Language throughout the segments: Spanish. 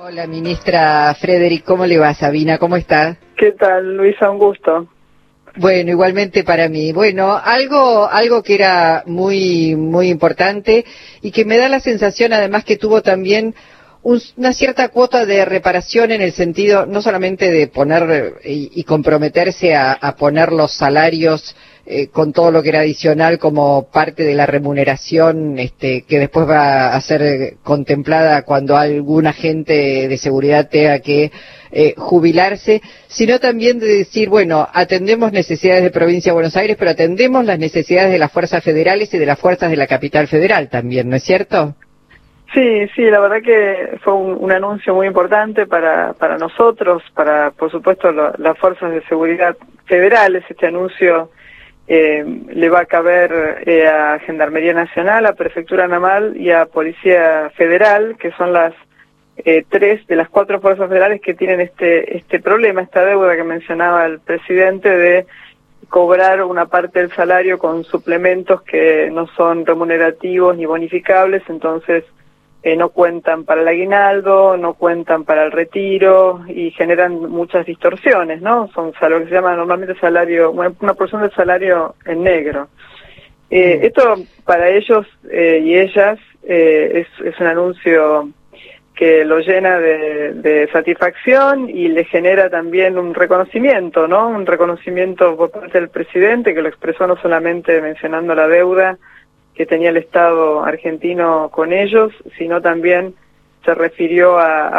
Hola, ministra Frederick, ¿cómo le va? Sabina, ¿cómo está? ¿Qué tal, Luisa? Un gusto. Bueno, igualmente para mí. Bueno, algo que era muy importante y que me da la sensación además que tuvo también una cierta cuota de reparación en el sentido no solamente de poner y comprometerse a poner los salarios con todo lo que era adicional como parte de la remuneración que después va a ser contemplada cuando algún agente de seguridad tenga que jubilarse, sino también de decir, bueno, atendemos necesidades de Provincia de Buenos Aires, pero atendemos las necesidades de las fuerzas federales y de las fuerzas de la capital federal también, ¿no es cierto? Sí, la verdad que fue un anuncio muy importante para nosotros, por supuesto, las fuerzas de seguridad federales. Este anuncio le va a caber a Gendarmería Nacional, a Prefectura Naval y a Policía Federal, que son las 3 de las 4 fuerzas federales que tienen este problema, esta deuda que mencionaba el presidente de cobrar una parte del salario con suplementos que no son remunerativos ni bonificables. Entonces no cuentan para el aguinaldo, no cuentan para el retiro y generan muchas distorsiones, ¿no? Son lo que se llama normalmente salario, una porción del salario en negro. Esto para ellos y ellas es un anuncio que lo llena de satisfacción y le genera también un reconocimiento, ¿no? Un reconocimiento por parte del presidente, que lo expresó no solamente mencionando la deuda que tenía el Estado argentino con ellos, sino también se refirió a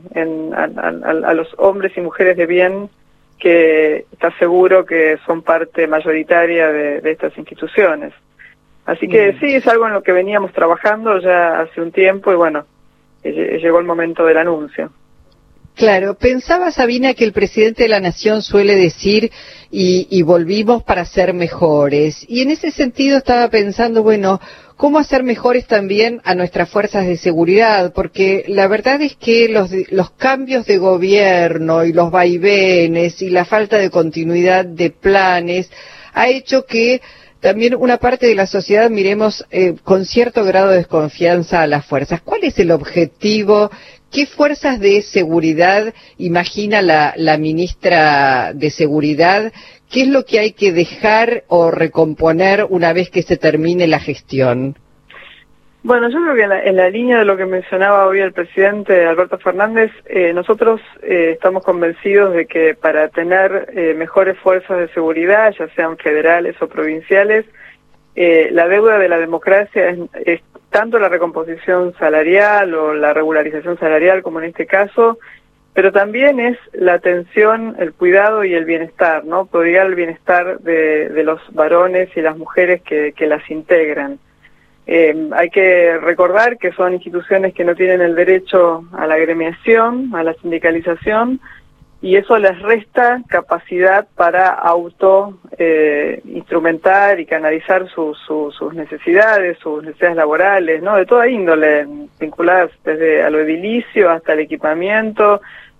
los hombres y mujeres de bien que está seguro que son parte mayoritaria de estas instituciones. Así que sí, es algo en lo que veníamos trabajando ya hace un tiempo y bueno, llegó el momento del anuncio. Claro, pensaba Sabina que el presidente de la Nación suele decir y volvimos para ser mejores, y en ese sentido estaba pensando, bueno, ¿cómo hacer mejores también a nuestras fuerzas de seguridad? Porque la verdad es que los cambios de gobierno y los vaivenes y la falta de continuidad de planes ha hecho que también una parte de la sociedad miremos con cierto grado de desconfianza a las fuerzas. ¿Cuál es el objetivo? ¿Qué fuerzas de seguridad imagina la ministra de Seguridad? ¿Qué es lo que hay que dejar o recomponer una vez que se termine la gestión? Bueno, yo creo que en la línea de lo que mencionaba hoy el presidente Alberto Fernández, nosotros estamos convencidos de que para tener mejores fuerzas de seguridad, ya sean federales o provinciales, la deuda de la democracia es tanto la recomposición salarial o la regularización salarial como en este caso, pero también es la atención, el cuidado y el bienestar, ¿no? Prodigar el bienestar de los varones y las mujeres que las integran. Hay que recordar que son instituciones que no tienen el derecho a la agremiación, a la sindicalización, y eso les resta capacidad para instrumentar y canalizar sus necesidades laborales, ¿no? De toda índole, vinculadas desde a lo edilicio hasta el equipamiento,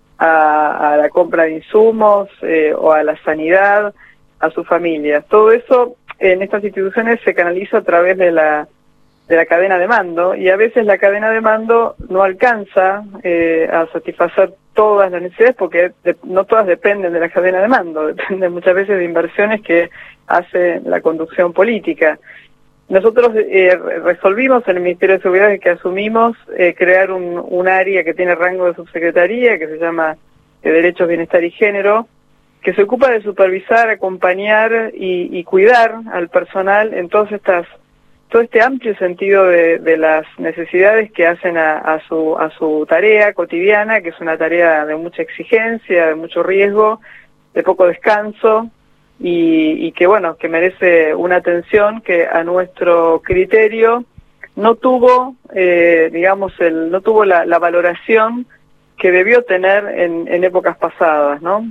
a la compra de insumos o a la sanidad, a sus familias. Todo eso en estas instituciones se canaliza a través de la cadena de mando, y a veces la cadena de mando no alcanza a satisfacer todas las necesidades, porque no todas dependen de la cadena de mando, dependen muchas veces de inversiones que hace la conducción política. Nosotros resolvimos en el Ministerio de Seguridad que asumimos crear un área que tiene rango de subsecretaría, que se llama Derechos, Bienestar y Género, que se ocupa de supervisar, acompañar y cuidar al personal en todo este amplio sentido de las necesidades que hacen a su tarea cotidiana, que es una tarea de mucha exigencia, de mucho riesgo, de poco descanso, y que bueno, que merece una atención que a nuestro criterio no tuvo, no tuvo la valoración que debió tener en épocas pasadas, ¿no?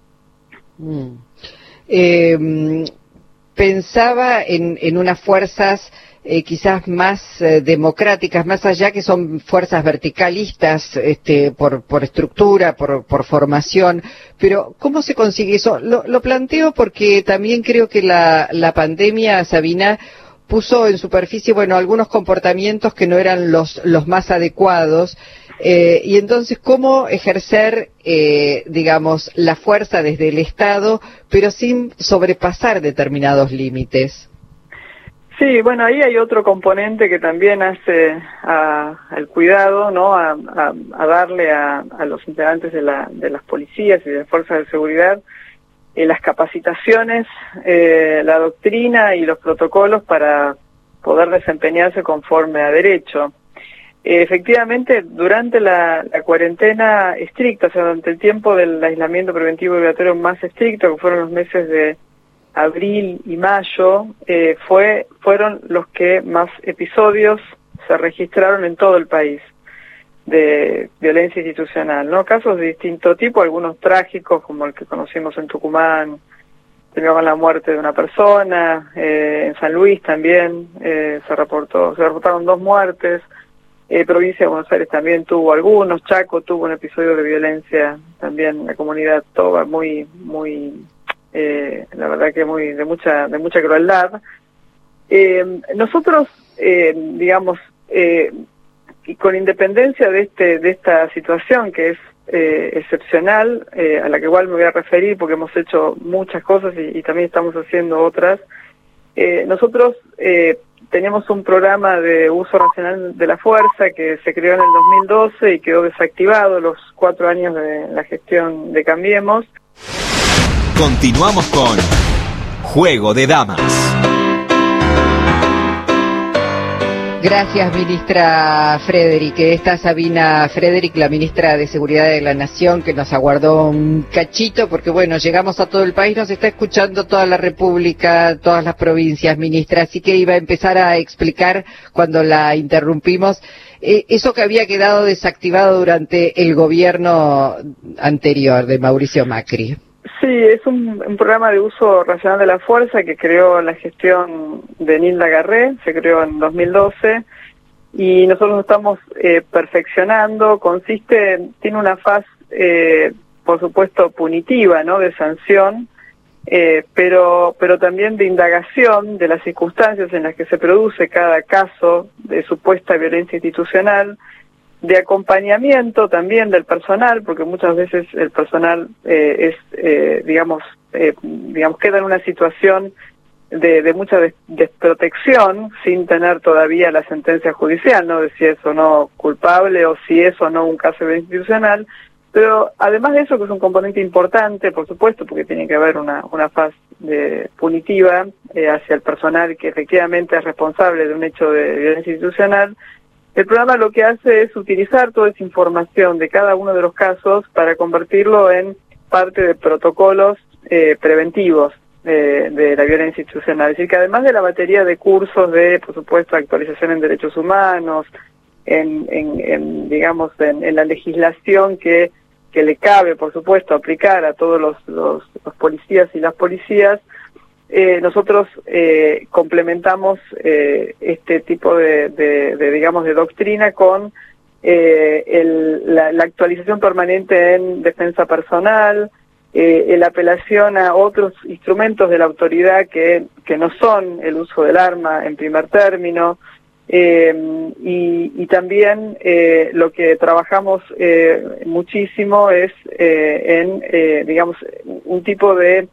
Pensaba en unas fuerzas quizás más democráticas, más allá que son fuerzas verticalistas por estructura, por formación, pero ¿cómo se consigue eso? Lo planteo porque también creo que la pandemia, Sabina, puso en superficie, bueno, algunos comportamientos que no eran los más adecuados, Y entonces, ¿cómo ejercer, digamos, la fuerza desde el Estado, pero sin sobrepasar determinados límites? Sí, bueno, ahí hay otro componente que también hace al cuidado, ¿no? A darle a los integrantes de las policías y de las fuerzas de seguridad las capacitaciones, la doctrina y los protocolos para poder desempeñarse conforme a derecho. Efectivamente, durante la cuarentena estricta, o sea, durante el tiempo del aislamiento preventivo obligatorio más estricto, que fueron los meses de abril y mayo, fueron los que más episodios se registraron en todo el país de violencia institucional, ¿no? Casos de distinto tipo, algunos trágicos, como el que conocimos en Tucumán, terminó con la muerte de una persona, en San Luis también se reportaron 2 muertes, provincia de Buenos Aires también tuvo algunos, Chaco tuvo un episodio de violencia también, la comunidad toba muy, la verdad que de mucha crueldad. Nosotros, digamos, y con independencia de esta situación que es excepcional, a la que igual me voy a referir porque hemos hecho muchas cosas y también estamos haciendo otras, nosotros teníamos un programa de uso racional de la fuerza que se creó en el 2012 y quedó desactivado los 4 años de la gestión de Cambiemos. Continuamos con Juego de Damas. Gracias, ministra Frederick. Esta Sabina Frederick, la ministra de Seguridad de la Nación, que nos aguardó un cachito, porque bueno, llegamos a todo el país, nos está escuchando toda la República, todas las provincias, ministra, así que iba a empezar a explicar cuando la interrumpimos, eso que había quedado desactivado durante el gobierno anterior de Mauricio Macri. Sí, es un programa de uso racional de la fuerza que creó la gestión de Nilda Garré, se creó en 2012 y nosotros lo estamos perfeccionando. Tiene una faz, por supuesto, punitiva, ¿no? De sanción, pero también de indagación de las circunstancias en las que se produce cada caso de supuesta violencia institucional, de acompañamiento también del personal, porque muchas veces el personal digamos, queda en una situación de mucha desprotección sin tener todavía la sentencia judicial, ¿no? De si es o no culpable o si es o no un caso de institucional. Pero además de eso, que es un componente importante, por supuesto, porque tiene que haber una faz punitiva hacia el personal que efectivamente es responsable de un hecho de violencia institucional, el programa lo que hace es utilizar toda esa información de cada uno de los casos para convertirlo en parte de protocolos preventivos de la violencia institucional. Es decir, que además de la batería de cursos de, por supuesto, actualización en derechos humanos, en la legislación que le cabe, por supuesto, aplicar a todos los policías y las policías, nosotros complementamos este tipo de doctrina con la actualización permanente en defensa personal, la apelación a otros instrumentos de la autoridad que no son el uso del arma en primer término, y también lo que trabajamos muchísimo es un tipo de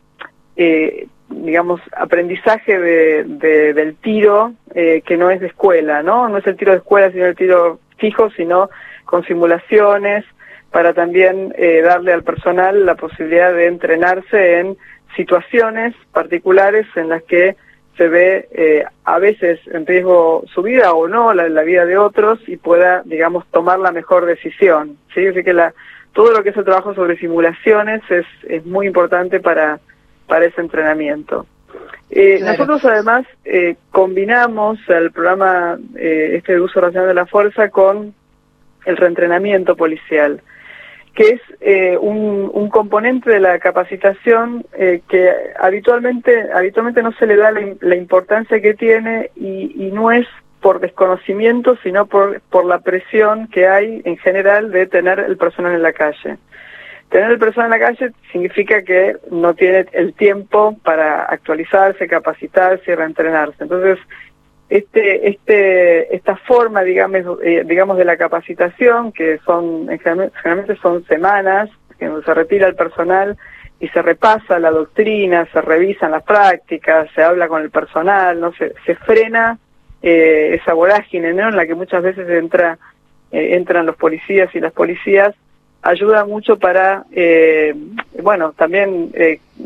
aprendizaje del tiro que no es de escuela, no es el tiro de escuela sino el tiro fijo, sino con simulaciones para también darle al personal la posibilidad de entrenarse en situaciones particulares en las que se ve a veces en riesgo su vida o no, la vida de otros, y pueda, tomar la mejor decisión, ¿sí? Así que todo lo que es el trabajo sobre simulaciones es muy importante para ese entrenamiento. Claro. Nosotros además combinamos el programa de uso racional de la fuerza con el reentrenamiento policial, que es un componente de la capacitación que habitualmente no se le da la importancia que tiene, y no es por desconocimiento, sino por la presión que hay en general de tener el personal en la calle. Tener el personal en la calle significa que no tiene el tiempo para actualizarse, capacitarse y reentrenarse. Entonces, esta forma, digamos, de la capacitación, que generalmente son semanas, que se retira el personal y se repasa la doctrina, se revisan las prácticas, se habla con el personal, no se frena esa vorágine, ¿no?, en la que muchas veces entran los policías y las policías, ayuda mucho para, también,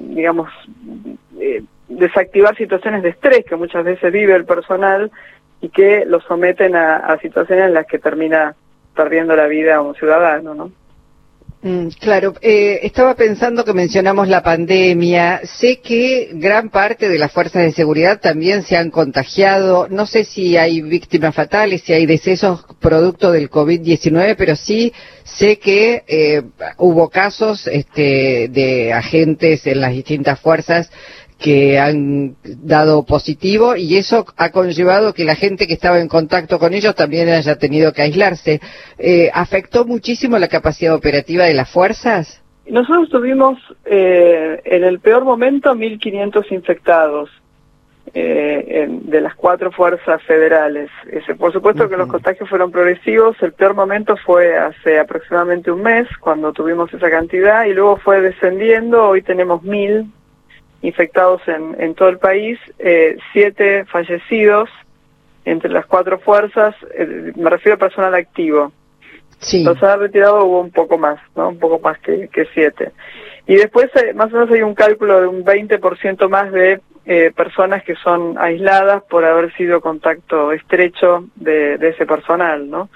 desactivar situaciones de estrés que muchas veces vive el personal y que lo someten a situaciones en las que termina perdiendo la vida un ciudadano, ¿no? Claro, estaba pensando que mencionamos la pandemia. Sé que gran parte de las fuerzas de seguridad también se han contagiado. No sé si hay víctimas fatales, si hay decesos producto del COVID-19, pero sí sé que hubo casos de agentes en las distintas fuerzas que han dado positivo, y eso ha conllevado que la gente que estaba en contacto con ellos también haya tenido que aislarse. ¿Afectó muchísimo la capacidad operativa de las fuerzas? Nosotros tuvimos en el peor momento 1.500 infectados de las 4 fuerzas federales. Por supuesto que los contagios fueron progresivos. El peor momento fue hace aproximadamente un mes, cuando tuvimos esa cantidad, y luego fue descendiendo. Hoy tenemos 1.000 infectados en todo el país, 7 fallecidos entre las 4 fuerzas, me refiero a personal activo. Sí. Personal retirado hubo un poco más, ¿no? Un poco más que 7. Y después más o menos hay un cálculo de un 20% más de personas que son aisladas por haber sido contacto estrecho de ese personal, ¿no?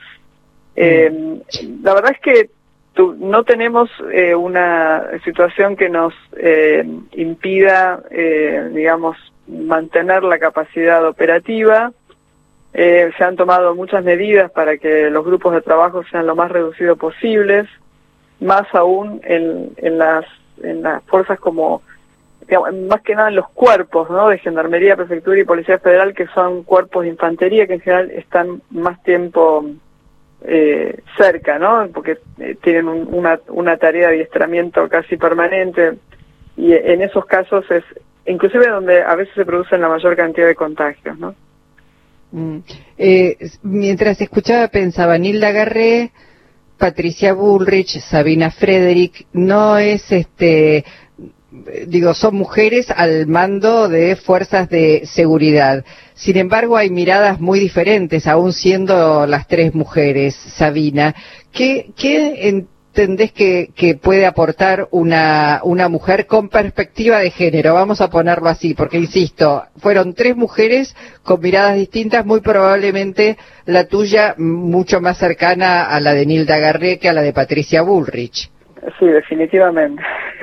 La verdad es que no tenemos una situación que nos impida, mantener la capacidad operativa. Se han tomado muchas medidas para que los grupos de trabajo sean lo más reducidos posibles, más aún en las fuerzas como, más que nada en los cuerpos, ¿no?, de Gendarmería, Prefectura y Policía Federal, que son cuerpos de infantería que en general están más tiempo cerca, ¿no?, porque tienen una tarea de adiestramiento casi permanente, y en esos casos es inclusive donde a veces se producen la mayor cantidad de contagios, ¿no? Mientras escuchaba pensaba, Nilda Garré, Patricia Bullrich, Sabina Frederick, no es son mujeres al mando de fuerzas de seguridad. Sin embargo, hay miradas muy diferentes, aún siendo las 3 mujeres. Sabina, ¿qué entendés que puede aportar una mujer con perspectiva de género? Vamos a ponerlo así, porque insisto, fueron 3 mujeres con miradas distintas, muy probablemente la tuya mucho más cercana a la de Nilda Garré que a la de Patricia Bullrich. Sí, definitivamente.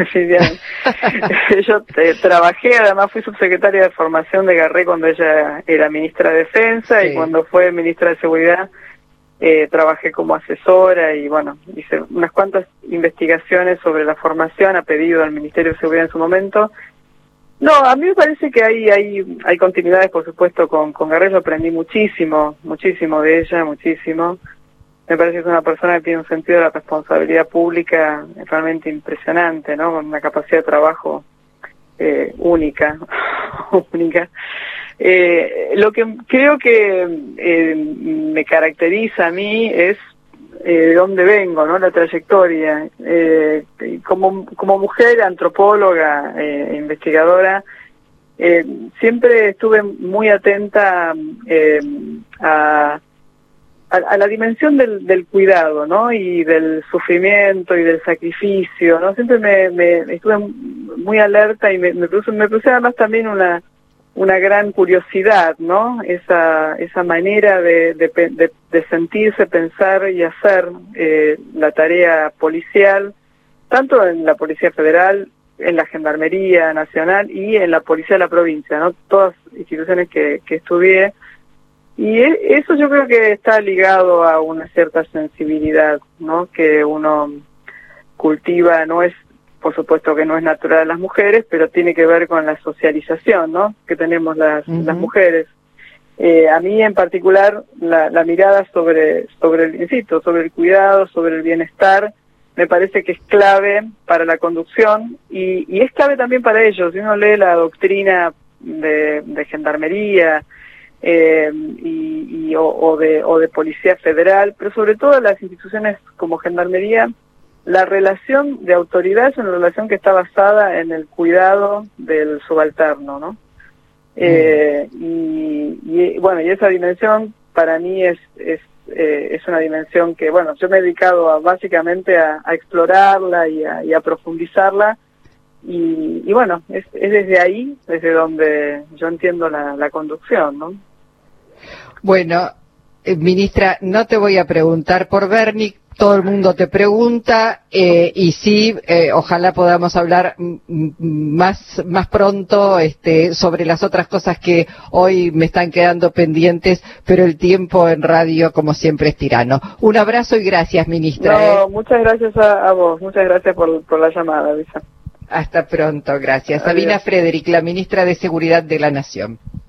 Yo trabajé, además fui subsecretaria de formación de Garré cuando ella era ministra de Defensa, sí, y cuando fue ministra de Seguridad trabajé como asesora y hice unas cuantas investigaciones sobre la formación a pedido del Ministerio de Seguridad en su momento. No, a mí me parece que hay continuidades, por supuesto, con Garré. Yo aprendí muchísimo de ella, muchísimo. Me parece que es una persona que tiene un sentido de la responsabilidad pública realmente impresionante, ¿no?, con una capacidad de trabajo única. Lo que creo que me caracteriza a mí es de dónde vengo, ¿no?, la trayectoria. Como mujer antropóloga, investigadora, siempre estuve muy atenta a la dimensión del cuidado, ¿no?, y del sufrimiento y del sacrificio, ¿no? Siempre me estuve muy alerta y me produce además también una gran curiosidad, ¿no?, esa manera de sentirse, pensar y hacer la tarea policial, tanto en la Policía Federal, en la Gendarmería Nacional y en la Policía de la Provincia, ¿no?, todas instituciones que estudié. Y eso yo creo que está ligado a una cierta sensibilidad, ¿no?, que uno cultiva. No es, por supuesto que no es natural a las mujeres, pero tiene que ver con la socialización, ¿no?, que tenemos las mujeres. A mí en particular la mirada sobre el cuidado, sobre el bienestar, me parece que es clave para la conducción y es clave también para ellos. Si uno lee la doctrina de Gendarmería, o de Policía Federal, pero sobre todo las instituciones como Gendarmería. La relación de autoridad es una relación que está basada en el cuidado del subalterno, ¿no? Y esa dimensión para mí es una dimensión que, bueno, yo me he dedicado básicamente a explorarla y a profundizarla, y bueno, es desde ahí, desde donde yo entiendo la conducción, ¿no? Bueno, ministra, no te voy a preguntar por Bernie, todo el mundo te pregunta, y sí, ojalá podamos hablar más pronto sobre las otras cosas que hoy me están quedando pendientes, pero el tiempo en radio, como siempre, es tirano. Un abrazo y gracias, ministra. No, muchas gracias a vos, muchas gracias por la llamada, Lisa. Hasta pronto, gracias. Adiós. Sabina Frederick, la ministra de Seguridad de la Nación.